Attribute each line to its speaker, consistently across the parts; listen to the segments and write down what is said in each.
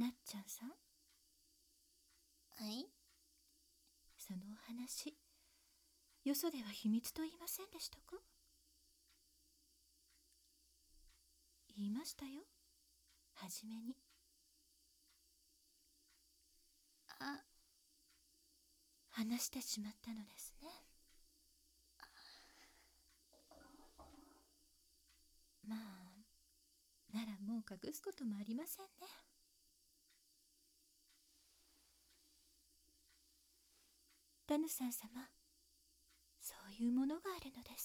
Speaker 1: なっちゃんさん、
Speaker 2: はい。
Speaker 1: そのお話、よそでは秘密と言いませんでしたか？言いましたよ、はじめに。
Speaker 2: あ、
Speaker 1: 話してしまったのですね。まあ、ならもう隠すこともありませんね。ダヌさん様、そういうものがあるのです。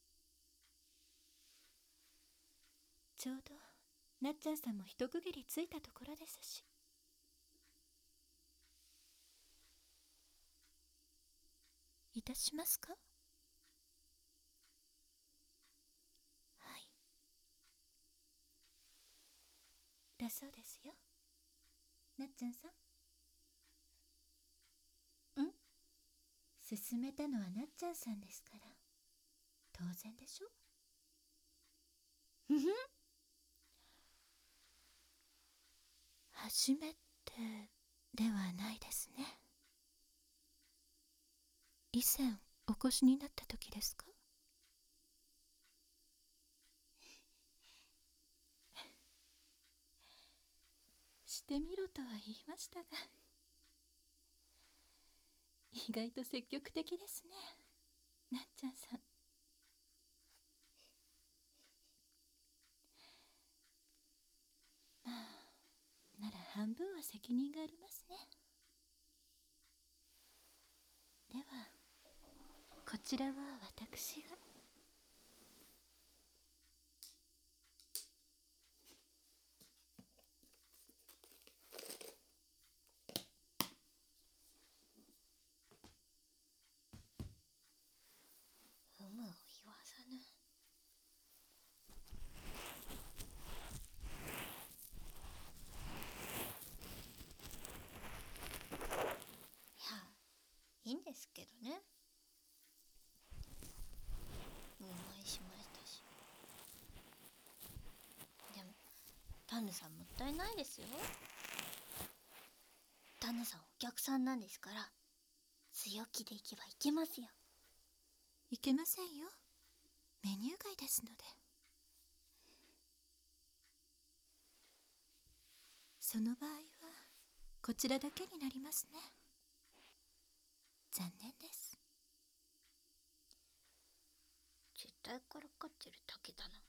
Speaker 1: ちょうどなっちゃんさんも一区切りついたところですし。いたしますか？はい、だそうですよ、なっちゃんさん。進めたのはなっちゃんさんですから当然でしょ。
Speaker 2: ふふ。
Speaker 1: 初めてではないですね。以前お越しになった時ですか？してみろとは言いましたが、意外と積極的ですね、なっちゃんさん。まあ、なら半分は責任がありますね。ではこちらは私が。
Speaker 2: 有無を言わさぬ。いや、いいんですけどね。お会いしましたし。でもタヌさんもったいないですよ。タヌさんお客さんなんですから、強気でいけばいけますよ。
Speaker 1: いけませんよ、メニュー外ですので。その場合はこちらだけになりますね。残念です。
Speaker 2: 絶対からかってるだけだな。